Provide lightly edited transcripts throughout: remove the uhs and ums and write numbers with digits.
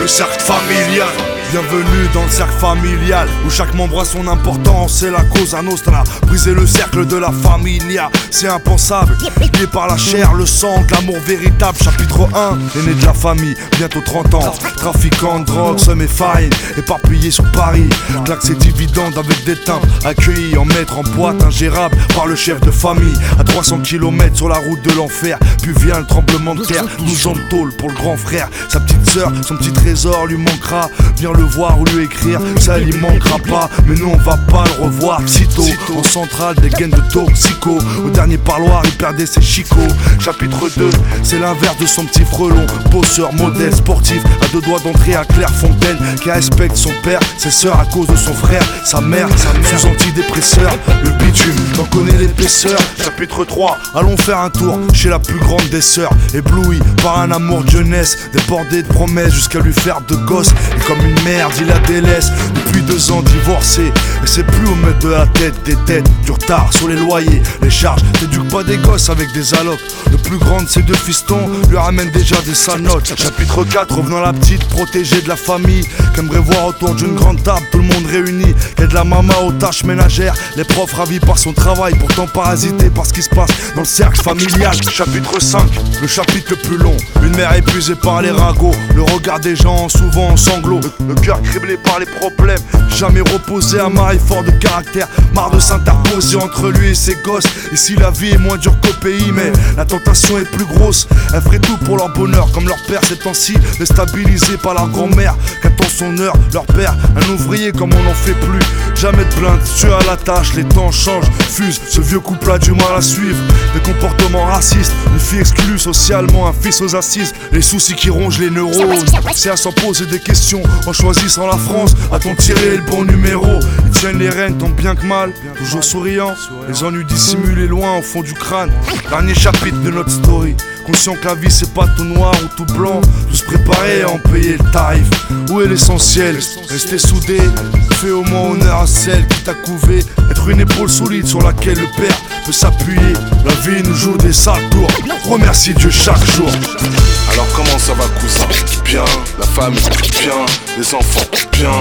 cercle familial. Bienvenue dans le cercle familial, où chaque membre a son importance, c'est la Cosa Nostra. Briser le cercle de la familia, c'est impensable. Lié par la chair, le sang, de l'amour véritable. Chapitre 1, l'aîné de la famille, bientôt 30 ans. Trafiquant de drogue, seum et farine, éparpillé sur Paris. Claque ses dividendes avec des timbres, accueillis en maître en boîte ingérable par le chef de famille. À 300 km sur la route de l'enfer, puis vient le tremblement de terre. 12 ans de tôle pour le grand frère. Sa petite sœur, son petit trésor lui manquera. Viens le voir ou lui écrire, ça lui manquera pas. Mais nous on va pas le revoir sitôt. En centrale des gaines de toxico. Au dernier parloir il perdait ses chicots. Chapitre 2, c'est l'inverse de son petit frelon. Bosseur, modèle, sportif, à 2 doigts d'entrer à Clairefontaine. Qui respecte son père, ses sœurs à cause de son frère. Sa mère, sous antidépresseur. Le bitume, t'en connais l'épaisseur. Chapitre 3, allons faire un tour chez la plus grande des sœurs. Ébloui par un amour de jeunesse, débordé de promesses jusqu'à lui faire de gosses. Et comme une merde il la délaisse. Depuis 2 ans divorcé, et c'est plus au maître de la tête. Des têtes, du retard sur les loyers, les charges. T'éduques pas des gosses avec des allocs. Le plus grand de ses 2 fistons lui ramène déjà des sales notes. Chapitre 4, revenant la petite protégée de la famille, qu'aimerait voir autour d'une grande table tout le monde réuni. Qu'aide la maman aux tâches ménagères, les profs ravis par son travail, pourtant parasités par ce qui se passe dans le cercle familial. Chapitre 5, le chapitre le plus long. Une mère épuisée par les ragots, le regard des gens souvent en sanglots. Le cœur criblé par les problèmes, jamais reposé, un mari fort de caractère, marre de s'interposer entre lui et ses gosses. Et si la vie est moins dure qu'au pays, mais la tentation est plus grosse, elle ferait tout pour leur bonheur, comme leur père ces temps-ci, déstabilisé par leur grand-mère, qu'attend son heure, leur père, un ouvrier comme on n'en fait plus. Jamais de plainte, tu à la tâche, les temps changent, fusent, ce vieux couple a du mal à suivre. Des comportements racistes, une fille exclue socialement, un fils aux assises, les soucis qui rongent les neurones. C'est à s'en poser des questions, en choisissant la France, a-t-on tiré le bon numéro? Ils tiennent les rênes tant bien que mal, toujours souriant, les ennuis dissimulés loin au fond du crâne. Dernier chapitre de notre story, conscient que la vie c'est pas tout noir ou tout blanc, tous préparés à en payer le tarif. Où est l'essentiel? Rester soudé, fais au moins honneur à celle qui t'a couvé, être une épaule solide sur laquelle le père peut s'appuyer. La vie nous joue des sales tours, remercie Dieu chaque jour. Alors comment ça va cousin? Bien, la famille, bien, les enfants, bien.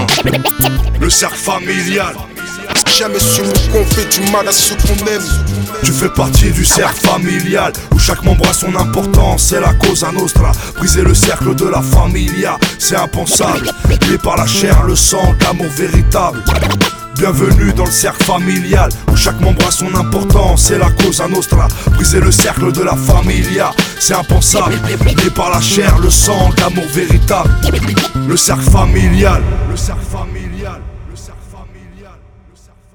Le cercle familial. Jamais su qu'on fait du mal à ceux qu'on aime. Tu fais partie du cercle familial, où chaque membre a son importance, c'est la Cosa Nostra. Briser le cercle de la familia, c'est impensable. Lié par la chair, le sang, l'amour véritable. Bienvenue dans le cercle familial, où chaque membre a son importance, c'est la Cosa Nostra. Briser le cercle de la familia, c'est impensable. Lié par la chair, le sang, l'amour véritable. Le cercle familial. Le cercle familial. Le cercle familial. Le cercle